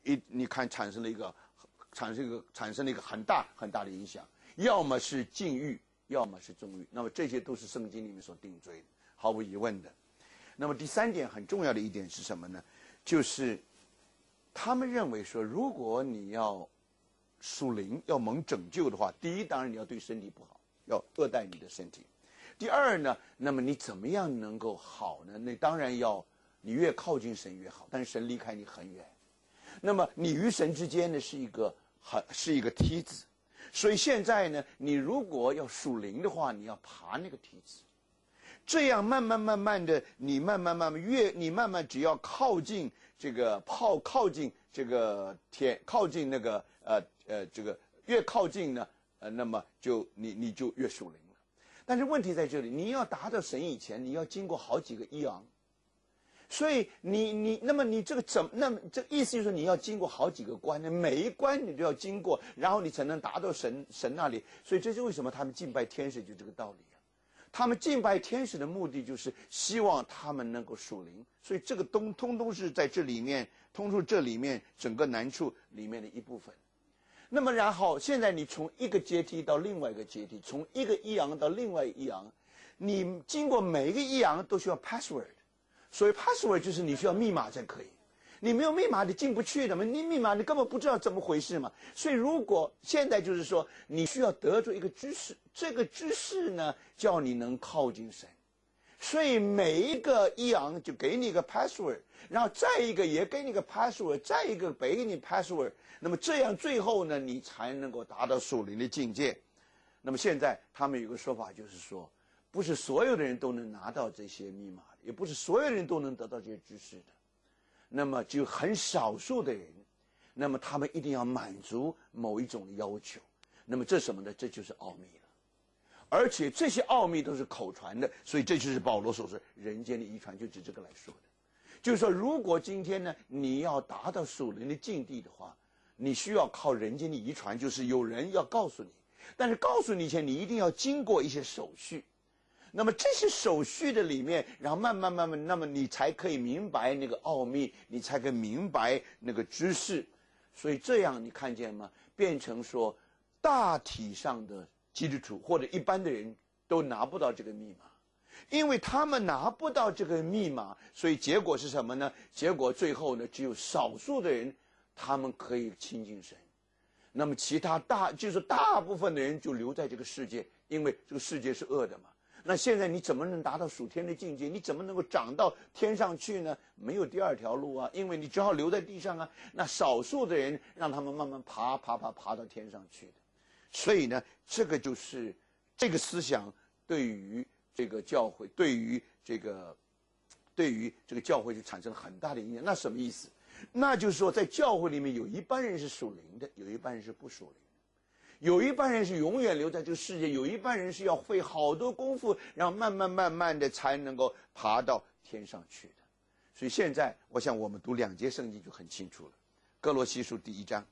你看产生了一个很大很大的影响，要么是禁欲，要么是纵欲，那么这些都是圣经里面所定罪的，毫无疑问的。那么第三点很重要的一点是什么呢？就是他们认为说，如果你要属灵要蒙拯救的话，第一当然你要对身体不好，要恶待你的身体。第二呢，那么你怎么样能够好呢？那当然要你越靠近神越好，但是神离开你很远。那么你与神之间呢是一个梯子，所以现在呢，你如果要属灵的话，你要爬那个梯子，这样慢慢的，你慢慢只要靠近这个靠近这个天，靠近那个这个越靠近呢，那么你就越属灵了。但是问题在这里，你要达到神以前，你要经过好几个伊昂。所以那么你这个那么这意思就是说你要经过好几个关，每一关你都要经过，然后你才能达到神那里。所以这是为什么他们敬拜天使就这个道理啊。他们敬拜天使的目的就是希望他们能够属灵，所以这个通通是在这里面，这里面整个难处里面的一部分。那么然后现在你从一个阶梯到另外一个阶梯，从一个伊昂到另外一个伊昂，你经过每一个伊昂都需要 password。所以 password 就是你需要密码才可以，你没有密码你进不去的嘛，你密码你根本不知道怎么回事嘛。所以如果现在就是说你需要得出一个知识，这个知识呢叫你能靠近神，所以每一个伊昂就给你一个 password， 然后再一个也给你一个 password， 再一个给你 password， 那么这样最后呢你才能够达到属灵的境界。那么现在他们有个说法就是说，不是所有的人都能拿到这些密码的，也不是所有人都能得到这些知识的，那么就很少数的人，那么他们一定要满足某一种的要求，那么这什么呢？这就是奥秘了，而且这些奥秘都是口传的，所以这就是保罗所说人间的遗传，就指这个来说的。就是说如果今天呢你要达到属灵的境地的话，你需要靠人间的遗传，就是有人要告诉你，但是告诉你以前你一定要经过一些手续，那么这些手续的里面，然后慢慢，那么你才可以明白那个奥秘，你才可以明白那个知识。所以这样你看见吗？变成说大体上的基督徒或者一般的人都拿不到这个密码，因为他们拿不到这个密码，所以结果是什么呢？结果最后呢，只有少数的人他们可以亲近神，那么其他就是大部分的人就留在这个世界，因为这个世界是恶的嘛。那现在你怎么能达到属天的境界？你怎么能够长到天上去呢？没有第二条路啊，因为你只好留在地上啊。那少数的人让他们慢慢爬到天上去的。所以呢，这个就是这个思想对于这个教会，对于这个教会就产生了很大的影响。那什么意思？那就是说在教会里面有一半人是属灵的，有一半人是不属灵的。有一半人是永远留在这个世界，有一半人是要费好多功夫，然后慢慢的才能够爬到天上去的。所以现在我想我们读2节圣经就很清楚了。哥罗西书第1章，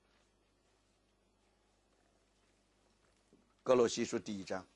哥罗西书第1章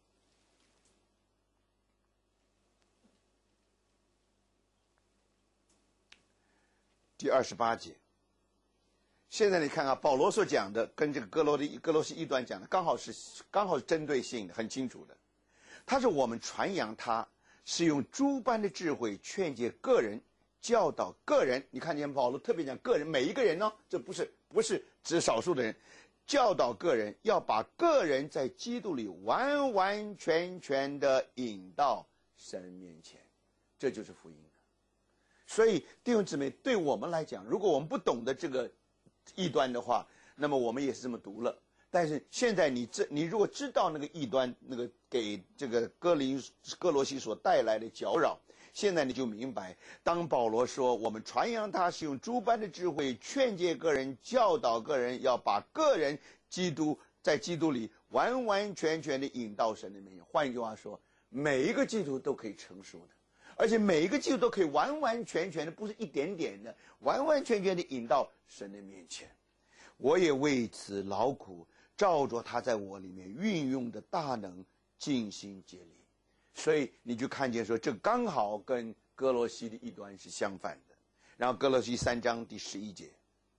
第28节。现在你看啊，保罗所讲的跟这个哥罗西异端讲的刚好是针对性的，很清楚的。他说我们传扬他是用诸般的智慧劝诫个人，教导个人。你看见保罗特别讲个人，每一个人呢，这不是指少数的人，教导个人，要把个人在基督里完完全全的引到神面前，这就是福音的。所以弟兄姊妹，对我们来讲，如果我们不懂得这个异端的话，那么我们也是这么读了。但是现在你如果知道那个异端，那个给这个哥罗西所带来的搅扰，现在你就明白，当保罗说我们传扬他是用诸般的智慧劝诫个人，教导个人，要把个人在基督里完完全全的引到神的面前。换一句话说，每一个基督徒都可以成熟的，而且每一个基督徒都可以完完全全的，不是一点点的，完完全全的引到神的面前。我也为此劳苦，照着他在我里面运用的大能尽心竭力。所以你就看见说，这刚好跟哥罗西的异端是相反的。然后哥罗西3章第11节，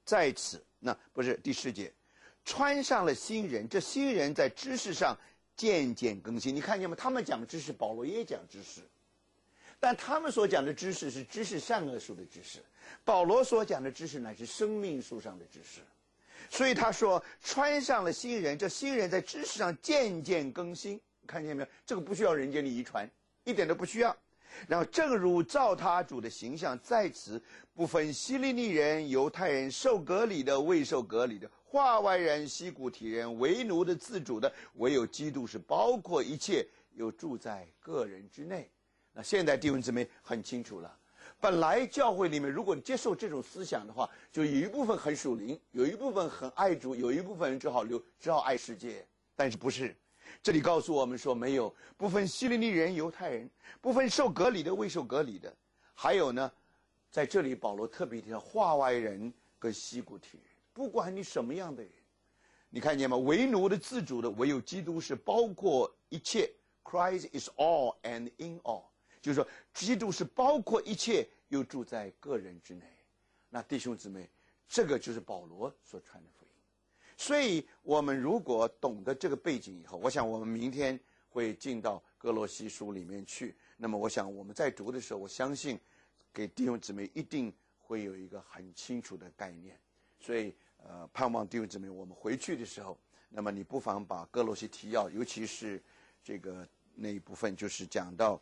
在此，那不是第4节，穿上了新人，这新人在知识上渐渐更新。你看见吗？他们讲知识，保罗也讲知识，但他们所讲的知识是知识善恶树的知识，保罗所讲的知识乃是生命树上的知识。所以他说穿上了新人，这新人在知识上渐渐更新，看见没有？这个不需要人间的遗传，一点都不需要。然后正如照他主的形象，在此不分希利尼人、犹太人、受割礼的、未受割礼的、化外人、西古体人、为奴的、自主的，唯有基督是包括一切，又住在个人之内。那现在弟兄姊妹很清楚了，本来教会里面，如果你接受这种思想的话，就有一部分很属灵，有一部分很爱主，有一部分人只好爱世界。但是不是？这里告诉我们说，没有，不分希利尼人、犹太人，不分受割礼的、未受割礼的，还有呢，在这里保罗特别提到化外人跟西古体人，不管你什么样的人，你看见吗？为奴的、自主的，唯有基督是包括一切。Christ is all and in all， 就是说基督是包括一切，又住在个人之内。那弟兄姊妹，这个就是保罗所传的福音。所以我们如果懂得这个背景以后，我想我们明天会进到哥罗西书里面去。那么我想我们在读的时候，我相信给弟兄姊妹一定会有一个很清楚的概念。所以盼望弟兄姊妹我们回去的时候，那么你不妨把哥罗西提要，尤其是这个那一部分，就是讲到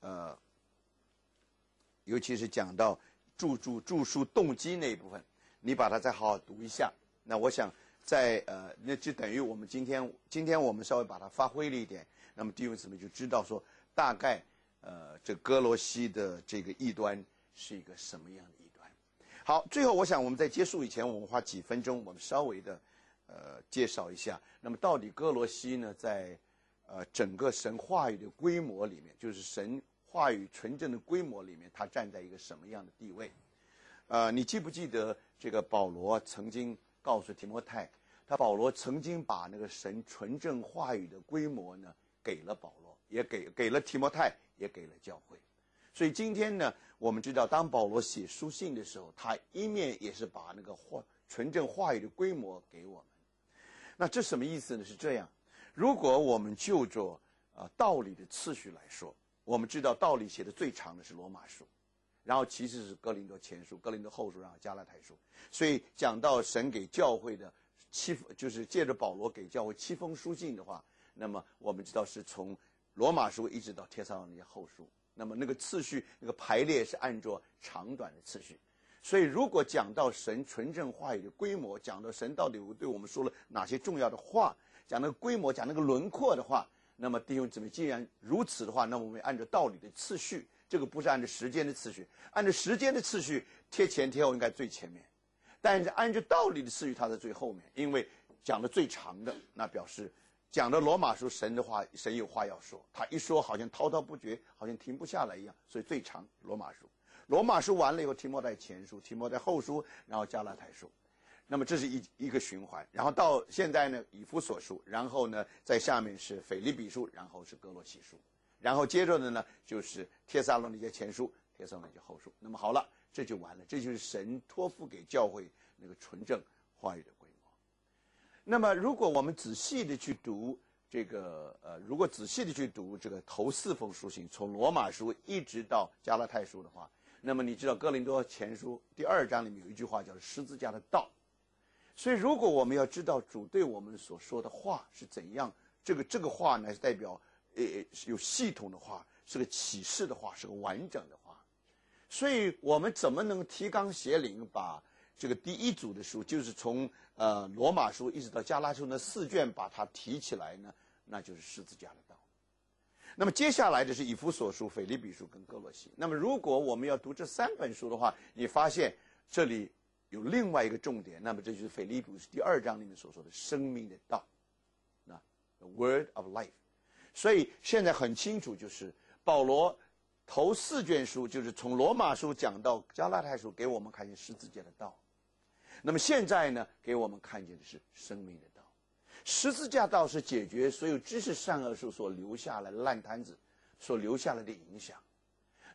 尤其是讲到著书动机那一部分，你把它再好好读一下。那我想在那就等于我们今天我们稍微把它发挥了一点，那么弟兄姊妹就知道说大概这哥罗西的这个异端是一个什么样的异端。好，最后我想我们在结束以前，我们花几分钟，我们稍微的介绍一下，那么到底哥罗西呢，在整个神话语的规模里面，就是神话语纯正的规模里面，它站在一个什么样的地位？你记不记得这个保罗曾经告诉提摩太，保罗曾经把那个神纯正话语的规模呢，给了保罗，也给了提摩太，也给了教会。所以今天呢，我们知道，当保罗写书信的时候，他一面也是把那个纯正话语的规模给我们。那这什么意思呢？是这样，如果我们就着道理的次序来说，我们知道道理写的最长的是罗马书，然后其次是哥林多前书、哥林多后书，然后加拉太书。所以讲到神给教会的就是借着保罗给教会7封书信的话，那么我们知道是从罗马书一直到帖撒罗尼迦后书，那么那个次序、那个排列是按照长短的次序。所以如果讲到神纯正话语的规模，讲到神到底对我们说了哪些重要的话，讲那个规模，讲那个轮廓的话，那么弟兄姊妹，既然如此的话，那么我们按照道理的次序，这个不是按照时间的次序，按照时间的次序贴前贴后应该最前面，但是按照道理的次序它在最后面，因为讲的最长的，那表示讲的罗马书神的话，神有话要说，他一说好像滔滔不绝，好像停不下来一样，所以最长罗马书。罗马书完了以后，提摩太前书、提摩太后书，然后加拉太书，那么这是一个循环。然后到现在呢，以弗所书，然后呢，在下面是腓立比书，然后是哥罗西书，然后接着的呢就是帖撒罗尼迦前书、帖撒罗尼迦后书。那么好了，这就完了，这就是神托付给教会那个纯正话语的规模。那么如果我们仔细的去读这个如果仔细的去读这个头4封书信，从罗马书一直到加拉太书的话，那么你知道哥林多前书第2章里面有一句话叫十字架的道。所以如果我们要知道主对我们所说的话是怎样，这个话呢是代表有系统的话，是个启示的话，是个完整的话。所以我们怎么能提纲挈领把这个第一组的书，就是从罗马书一直到加拉书那4卷把它提起来呢？那就是十字架的道。那么接下来的是以弗所书、腓立比书跟哥罗西。那么如果我们要读这3本书的话，你发现这里有另外一个重点，那么这就是腓立比书第2章里面所说的生命的道，那 the word of life。 所以现在很清楚，就是保罗头4卷书，就是从罗马书讲到加拉太书，给我们看见十字架的道。那么现在呢，给我们看见的是生命的道。十字架道是解决所有知识善恶树所留下来的烂摊子所留下来的影响。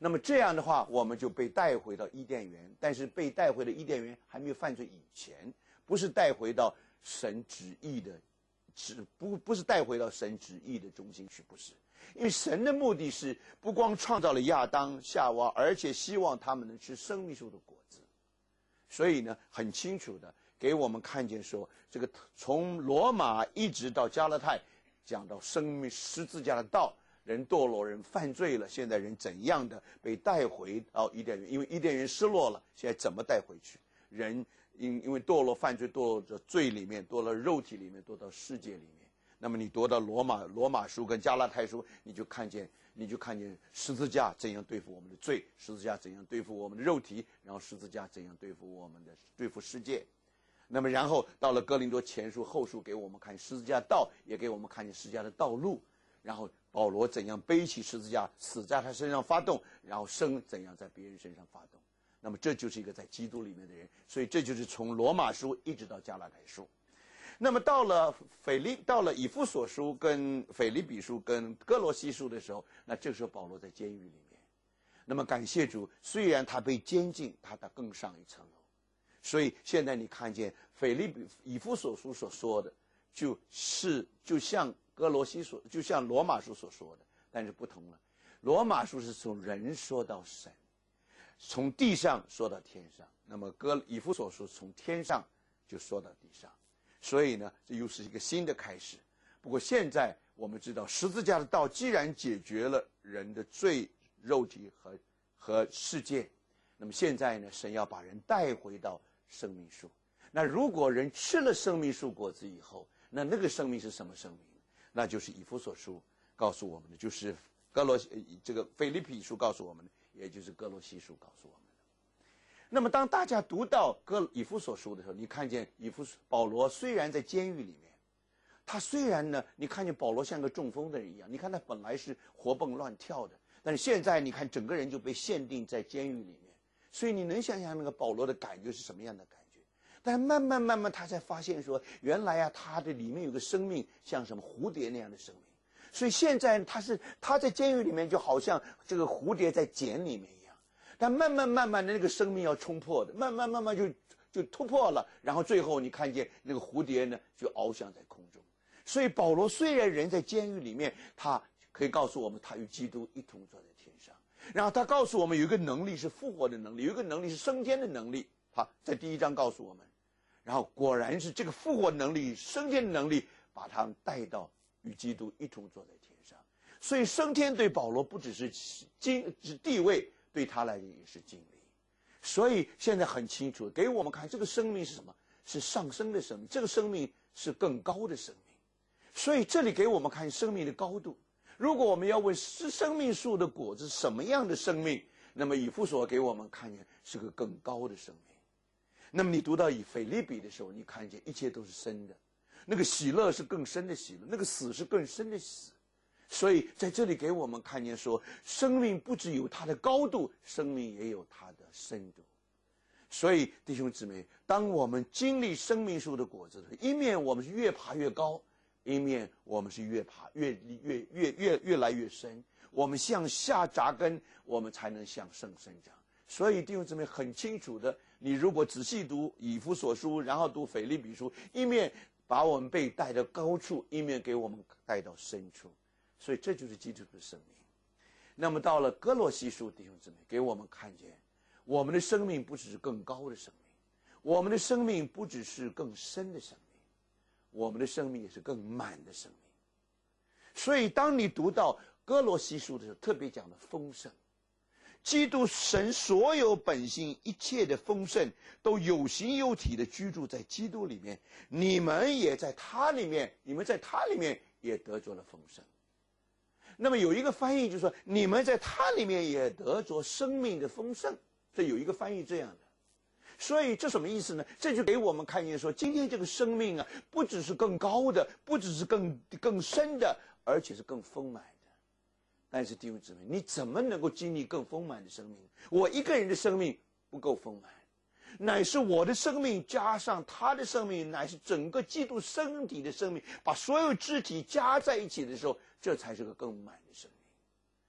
那么这样的话，我们就被带回到伊甸园，但是被带回到伊甸园还没有犯罪以前，不是带回到神旨意的，不是带回到神旨意的中心去，不是。因为神的目的是不光创造了亚当夏娃，而且希望他们能吃生命树的果子。所以呢，很清楚的给我们看见说，这个从罗马一直到加拉太，讲到生命十字架的道，人堕落，人犯罪了，现在人怎样的被带回到伊甸园？因为伊甸园失落了，现在怎么带回去？人因为堕落犯罪，堕落到罪里面，堕落肉体里面，堕到世界里面。那么你读到罗马书跟加拉太书，你就看见十字架怎样对付我们的罪，十字架怎样对付我们的肉体，然后十字架怎样对付世界。那么然后到了哥林多前书后书，给我们看十字架道，也给我们看见十字架的道路。然后保罗怎样背起十字架，死在他身上发动，然后生怎样在别人身上发动。那么这就是一个在基督里面的人。所以这就是从罗马书一直到加拉太书。那么到了以弗所书跟腓立比书跟哥罗西书的时候，那这个时候保罗在监狱里面。那么感谢主，虽然他被监禁，他更上一层楼。所以现在你看见以弗所书所说的，就像就像罗马书所说的，但是不同了。罗马书是从人说到神，从地上说到天上。那么以弗所书从天上就说到地上。所以呢，这又是一个新的开始。不过现在我们知道，十字架的道既然解决了人的罪、肉体和世界，那么现在呢，神要把人带回到生命树。那如果人吃了生命树果子以后，那个生命是什么生命？那就是以弗所书告诉我们的，就是腓立比书告诉我们的，也就是哥罗西书告诉我们的。那么当大家读到以弗所书的时候，你看见保罗虽然在监狱里面，他虽然呢，你看见保罗像个中风的人一样，你看他本来是活蹦乱跳的，但是现在你看整个人就被限定在监狱里面，所以你能想象那个保罗的感觉是什么样的感觉？但慢慢他才发现说，原来啊，他的里面有个生命像什么蝴蝶那样的生命，所以现在他在监狱里面就好像这个蝴蝶在茧里面一样，但慢慢的那个生命要冲破的，慢慢就突破了，然后最后你看见那个蝴蝶呢就翱翔在空中。所以保罗虽然人在监狱里面，他可以告诉我们他与基督一同坐在天上，然后他告诉我们有一个能力是复活的能力，有一个能力是升天的能力。好，在第1章告诉我们，然后果然是这个复活能力、升天的能力把他们带到与基督一同坐在天上。所以升天对保罗不只是地位，对他来讲也是经历。所以现在很清楚给我们看，这个生命是什么？是上升的生命，这个生命是更高的生命。所以这里给我们看生命的高度。如果我们要问生命树的果子什么样的生命，那么以弗所给我们看见是个更高的生命。那么你读到以腓立比的时候，你看见一切都是深的，那个喜乐是更深的喜乐，那个死是更深的死。所以在这里给我们看见说，生命不只有它的高度，生命也有它的深度。所以弟兄姊妹，当我们经历生命树的果子的时候，一面我们是越爬越高，一面我们是越来越深。我们向下扎根，我们才能向上生长。所以弟兄姊妹很清楚的，你如果仔细读以弗所书，然后读腓立比书，一面把我们被带到高处，一面给我们带到深处。所以这就是基督的生命。那么到了哥罗西书，弟兄姊妹给我们看见，我们的生命不只是更高的生命，我们的生命不只是更深的生命，我们的生命也是更满的生命。所以当你读到哥罗西书的时候，特别讲的丰盛，基督神所有本性一切的丰盛都有形有体的居住在基督里面，你们也在他里面，你们在他里面也得着了丰盛。那么有一个翻译就是说，你们在他里面也得着生命的丰盛，这有一个翻译这样的。所以这什么意思呢？这就给我们看见说，今天这个生命啊，不只是更高的，不只是更深的，而且是更丰满的。但是弟兄姊妹，你怎么能够经历更丰满的生命？我一个人的生命不够丰满，乃是我的生命加上他的生命，乃是整个基督身体的生命，把所有肢体加在一起的时候，这才是个更满的生命。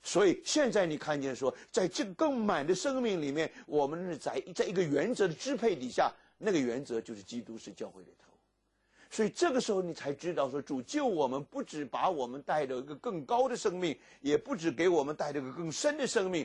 所以现在你看见说，在这个更满的生命里面，我们是在一个原则的支配底下，那个原则就是基督是教会的头。所以这个时候你才知道说，主救我们不只把我们带到一个更高的生命，也不只给我们带到一个更深的生命，